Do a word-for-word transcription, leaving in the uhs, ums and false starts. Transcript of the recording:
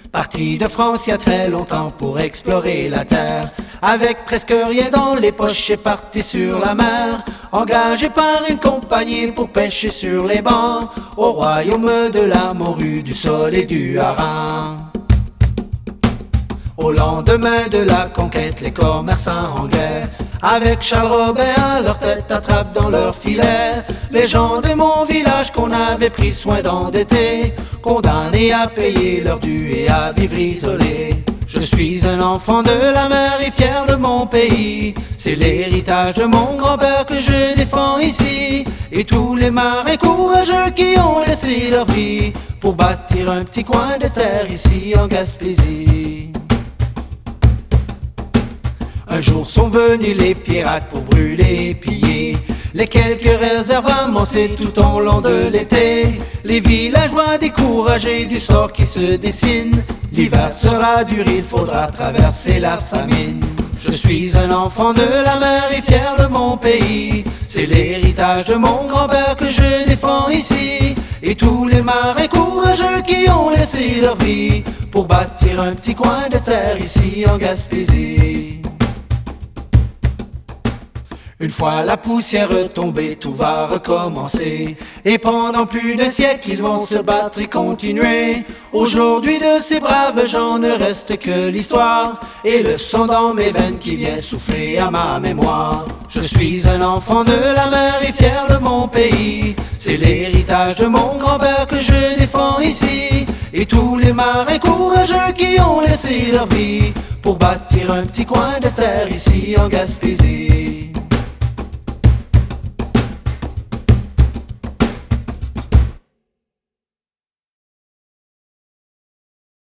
Parti de France il y a très longtemps pour explorer la terre, avec presque rien dans les poches et parti sur la mer, engagé par une compagnie pour pêcher sur les bancs, au royaume de la morue, du sol et du hareng. Au lendemain de la conquête, les commerçants anglais, avec Charles Robert à leur tête, attrapent dans leur filet les gens de mon village qu'on avait pris soin d'endetter, condamnés à payer leur dû et à vivre isolés. Je suis un enfant de la mer et fier de mon pays, c'est l'héritage de mon grand-père que je défends ici, et tous les marins courageux qui ont laissé leur vie pour bâtir un petit coin de terre ici en Gaspésie. Un jour sont venus les pirates pour brûler et piller les quelques réserves amassées tout au long de l'été. Les villageois découragés du sort qui se dessine, l'hiver sera dur, il faudra traverser la famine. Je suis un enfant de la mer et fier de mon pays, c'est l'héritage de mon grand-père que je défends ici, et tous les marins courageux qui ont laissé leur vie pour bâtir un petit coin de terre ici en Gaspésie. Une fois la poussière tombée, tout va recommencer, et pendant plus d'un siècle ils vont se battre et continuer. Aujourd'hui de ces braves gens ne reste que l'histoire, et le sang dans mes veines qui vient souffler à ma mémoire. Je suis un enfant de la mer et fier de mon pays, c'est l'héritage de mon grand-père que je défends ici, et tous les marins courageux qui ont laissé leur vie pour bâtir un petit coin de terre ici en Gaspésie.